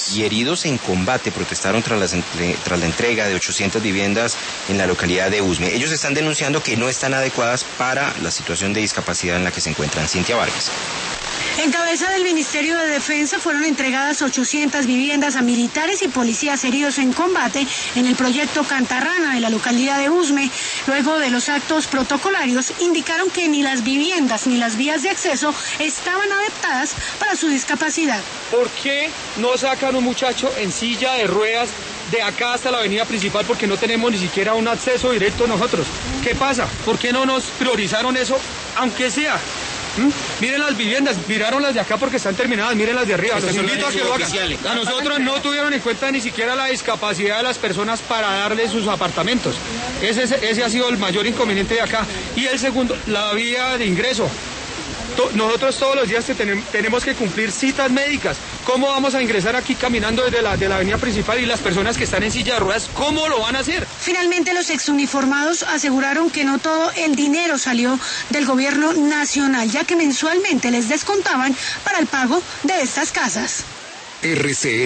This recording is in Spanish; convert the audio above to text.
y heridos en combate protestaron tras la entrega de 800 viviendas en la localidad de Usme. Ellos están denunciando que no están adecuadas para la situación de discapacidad en la que se encuentran. Cintia Vargas. En cabeza del Ministerio de Defensa fueron entregadas 800 viviendas a militares y policías heridos en combate en el proyecto Cantarrana de la localidad de Usme. Luego de los actos protocolarios indicaron que ni las viviendas ni las vías de acceso estaban adaptadas para su discapacidad. ¿Por qué no sacan un muchacho en silla de ruedas de acá hasta la avenida principal? Porque no tenemos ni siquiera un acceso directo nosotros. ¿Qué pasa? ¿Por qué no nos priorizaron eso, aunque sea? Miren las viviendas, miraron las de acá porque están terminadas, miren las de arriba. Los invito a que lo hagan. A nosotros no tuvieron en cuenta ni siquiera la discapacidad de las personas para darles sus apartamentos. Ese ha sido el mayor inconveniente de acá. Y el segundo, la vía de ingreso. Nosotros todos los días tenemos que cumplir citas médicas. ¿Cómo vamos a ingresar aquí caminando desde la avenida principal y las personas que están en silla de ruedas, cómo lo van a hacer? Finalmente, los exuniformados aseguraron que no todo el dinero salió del gobierno nacional, ya que mensualmente les descontaban para el pago de estas casas.